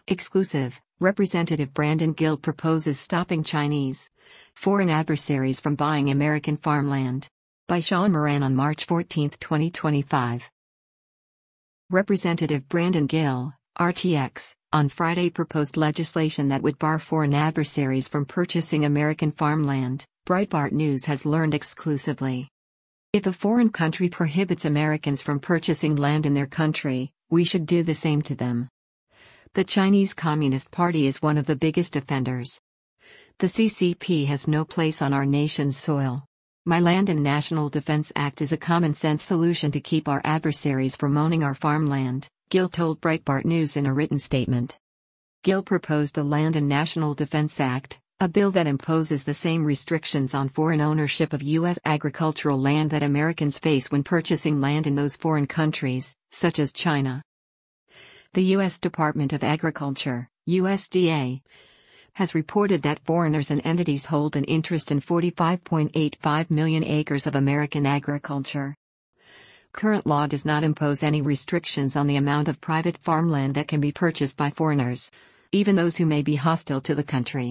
Exclusive, Representative Brandon Gill proposes stopping Chinese foreign adversaries from buying American farmland. By Sean Moran on March 14, 2025. Representative Brandon Gill, RTX, on Friday proposed legislation that would bar foreign adversaries from purchasing American farmland, Breitbart News has learned exclusively. If a foreign country prohibits Americans from purchasing land in their country, we should do the same to them. The Chinese Communist Party is one of the biggest offenders. The CCP has no place on our nation's soil. My Land and National Defense Act is a common-sense solution to keep our adversaries from owning our farmland, Gill told Breitbart News in a written statement. Gill proposed the Land and National Defense Act, a bill that imposes the same restrictions on foreign ownership of U.S. agricultural land that Americans face when purchasing land in those foreign countries, such as China. The U.S. Department of Agriculture, USDA, has reported that foreigners and entities hold an interest in 45.85 million acres of American agriculture. Current law does not impose any restrictions on the amount of private farmland that can be purchased by foreigners, even those who may be hostile to the country.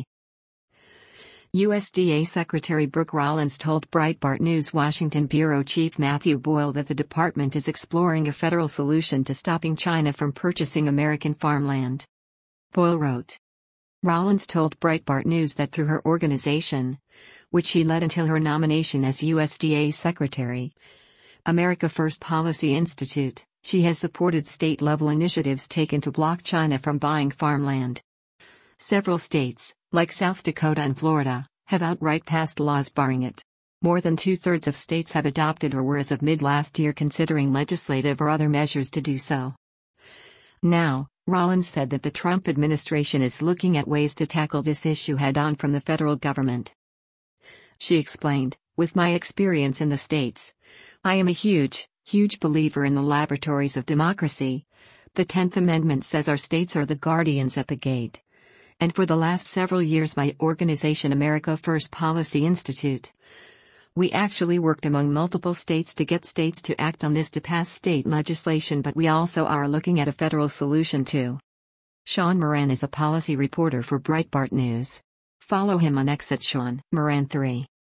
USDA Secretary Brooke Rollins told Breitbart News Washington Bureau Chief Matthew Boyle that the department is exploring a federal solution to stopping China from purchasing American farmland. Boyle wrote. Rollins told Breitbart News that through her organization, which she led until her nomination as USDA Secretary, America First Policy Institute, she has supported state-level initiatives taken to block China from buying farmland. Several states, like South Dakota and Florida, have outright passed laws barring it. More than two-thirds of states have adopted or were as of mid-last year considering legislative or other measures to do so. Now, Rollins said that the Trump administration is looking at ways to tackle this issue head-on from the federal government. She explained, with my experience in the states, I am a huge believer in the laboratories of democracy. The 10th Amendment says our states are the guardians at the gate. And for the last several years my organization America First Policy Institute, we actually worked among multiple states to get states to act on this to pass state legislation, but we also are looking at a federal solution too. Sean Moran is a policy reporter for Breitbart News. Follow him on X at Sean Moran 3.